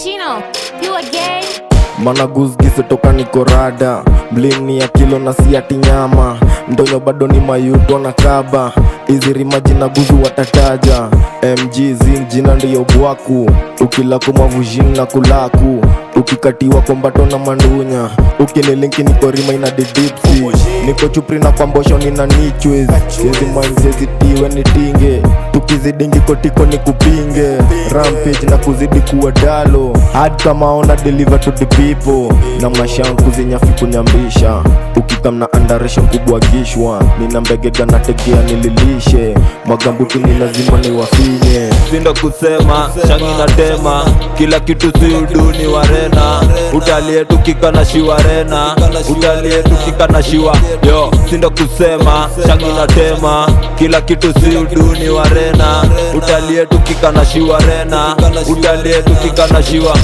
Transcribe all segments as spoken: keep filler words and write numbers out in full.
Chino, pure gay. Mana guzgize toka niko rada. Mlini ya kilo na siyati nyama. Ndonyo bado ni mayudo na kaba. Izi rimaji na guzu watataja. M G zing jina ndiyo buwaku. Ukila kumavujing na kulaku. Ukikatiwa kombato na mandunya. Ukinilinki niko rima ina didipsi. Niko chupri na kwambosho nina nichwez. Sezi mind sezi tiwe ni tinge. Tukizidingi kotiko ni kupinge. Rampage na kuzidi kuwa dalo. Hard kama ona deliver to the people. Na mashangu kuzinyafi kunyambisha. Ukikam na andaresha kubwa gishwa. Nina mbegega na tegea nililishe. Magambuti ni lazima ni wafinye. Sindo kusema, shangi na tema. Kila kitu si uduni warena. Utalie tukika na shiwa rena. Utalie tukika na shiwa. Yo, sindo kusema, shangi na tema. Kila kitu si uduni warena. Utalie tukika na shiwa rena. Utalie tukika na shiwa.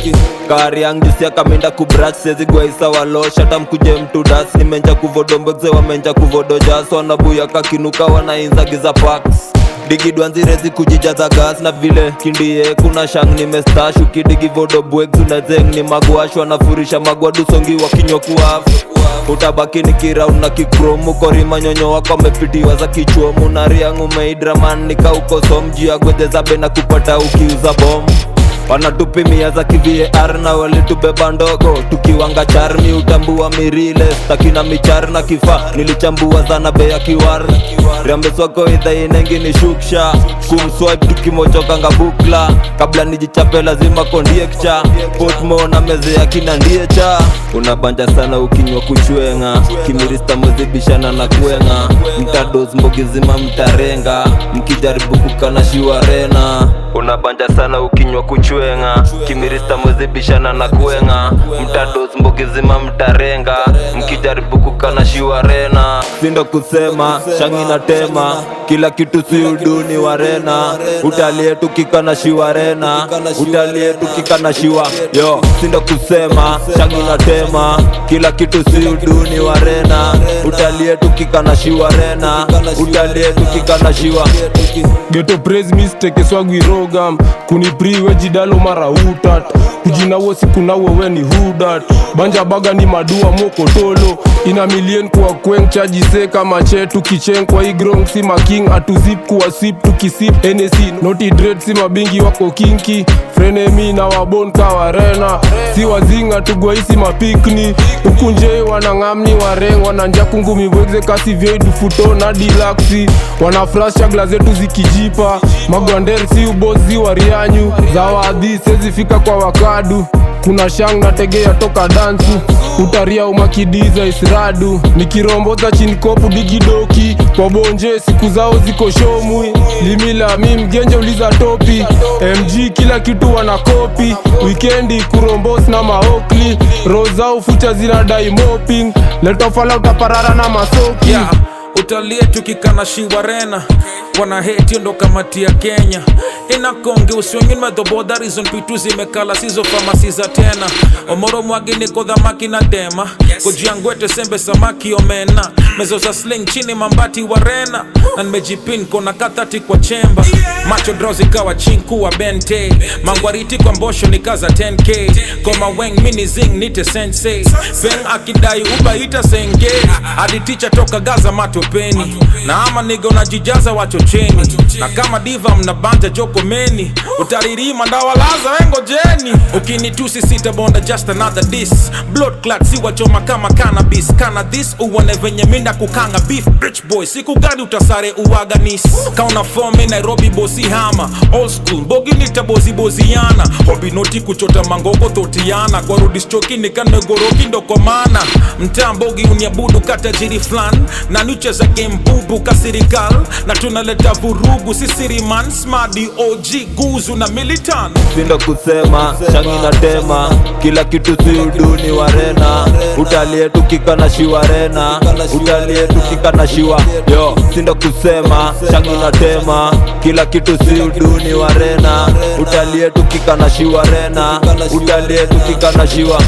Kari yangu siya kaminda kubrat. Sezi gwa isa walo. Shata mkuje mtu das. Nimenja kuvodo mbogze wamenja kuvodo jazz. Wanabuya kakinuka wanainza giza packs. Digi duanzirezi kujijaza gas na vile kindie kuna shang ni mestash. Ukidigi vodo bweg zunazeng ni magwash. Wanafurisha magwadu songi wakinyo kuhafu. Utabaki ni kiraun na kikromu. Korima nyonyo wako mepitiwa za kichuomu. Nariangu meidraman nika uko somji ya gwede zabe na kupata ukiuza bomu. Wanatupimia za ki V A R na wali tubeba ndogo. Tukiwanga charmi utambua mirile. Stakina michar na kifa nilichambua zana beya kiwar. Riambeswako idha inengi ni shuksha. Kumswipe tukimochoka nga bukla. Kabla nijichape lazima kondiekcha. Potmo na meze ya kina ndiecha. Unabanja sana ukinywa kuchwenga. Kimirista mwezibishana na kwenga. Mtadoz mbogizima mtarenga. Mkijaribu kukana shiwa rena. Unabanja sana ukinywa kuchwenga. Kimirista mwezibishana na kwenga. Mtadoz mbogizima mtarenga. Mkijaribu kukana shiwa rena. Sindo kusema, shangi na tema. Kila kitu si uduni warena. Utalie tukika na shiwa rena. Utalie tukika na shiwa. Yo, sindo kusema, shangi na tema. Kila kitu si uduni warena. Utalie tukika na shiwa rena. Utalie tukika na shiwa. Ghetto praise mistake swagu irogam. Kuni priwe jidalo mara utat. Kujina wosi kunawe weni hudat. Banja baga ni madua moko tolo. Ina million kuwa kweng chaji se kama chetu kicheng kwa igrong si making. Atuzip kuwa sip tukisip N S C. Noti dread si mabingi wako kinki. Frenemy na wabon kawa rena. Si wazinga tugwa isi mapikni. Ukunje wanangamni wareng. Wananja ngumi wegze kasi vyedu futo na dilaksi. Wana flash chagla zetu zikijipa. Magwander si ubozi warianyu. Zawadi sezi fika kwa wakadu. Kuna shang na tegea toka dansu. Utaria umakidiza isradu. Nikiromboza chini kopu digidoki. Kwa bonje siku zao ziko shomui. Limila mi mgenje uliza topi. M G kila kitu wana kopi. Weekendi kurombos na maokli. Roza ufucha zina dai mopping. Letofala utaparara na masoki, yeah. Utalie tukikana shiwa rena. Wana hate ndo kamati ya Kenya. Inakonge uswengin madhoboda reason pitu zimekala sizo famasi za tena. Omoro mwagini kodha maki na dema. Kujiangwete sembe samaki omena. Mezo za sling chini mambati warena. Na nimejipin kona katati kwa chemba. Macho drowsy kawa chinku wa bente. Mangwariti kwa mbosho nikaza ten K. Koma weng mini zing nite sensei. Peng akidai uba ita senge. Adi teacher toka Gaza matopeni. Na ama nigo na jijaza wachocheni. Na kama diva mnabanja joko meni. Utaririma ndawalaza wengo jeni. Ukinitusi sita bonda just another diss. Blood clot si wachoma kama cannabis. Kana this uwane venye minda kukanga beef. Rich boy siku gani utasare uwaganis. Kauna forme Nairobi bosi hama. Old school bogi nita bozi boziana. Hobby noti kuchota mangoko totiana. Kwa rudis choki nikane goroki ndo komana. Mtambogi uniabudu kata jiri flan. Na nuche za game bubu kasirikal. Na tunaleta vurugu sisiri man. Smadi O G guzu na militan. Sindo kusema, shangi na tema. Kila kitu si uduni warena. Utalie tukika na shiwa rena. Utalie tukika na shiwa. Yo, sindo kusema, shangi na tema. Kila kitu si uduni warena. Utalie tukika na shiwa rena. Utalie tukika na shiwa.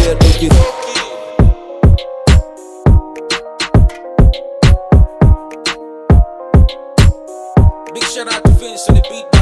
Big shout out to Vince on the beat.